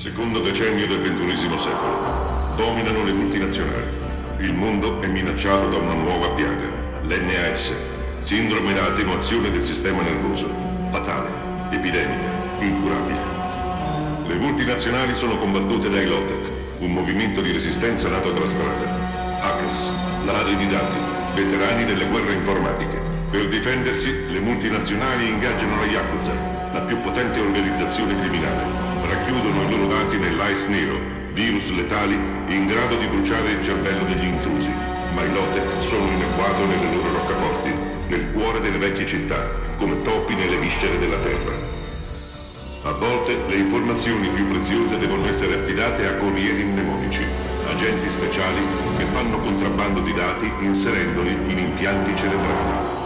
Secondo decennio del XXI secolo. Dominano le multinazionali. Il mondo è minacciato da una nuova piaga, l'NAS, sindrome da attenuazione del sistema nervoso, fatale, epidemica, incurabile. Le multinazionali sono combattute dai Low-Tech, un movimento di resistenza nato dalla strada. Hackers, ladri di dati, veterani delle guerre informatiche. Per difendersi, le multinazionali ingaggiano la Yakuza, la più potente organizzazione criminale. Racchiudono i loro dati nell'Ice Nero, virus letali in grado di bruciare il cervello degli intrusi. Ma i Low-Tech sono in agguato nelle loro roccaforti, nel cuore delle vecchie città, come topi nelle viscere della terra. A volte le informazioni più preziose devono essere affidate a corrieri mnemonici, agenti speciali che fanno contrabbando di dati inserendoli in impianti cerebrali.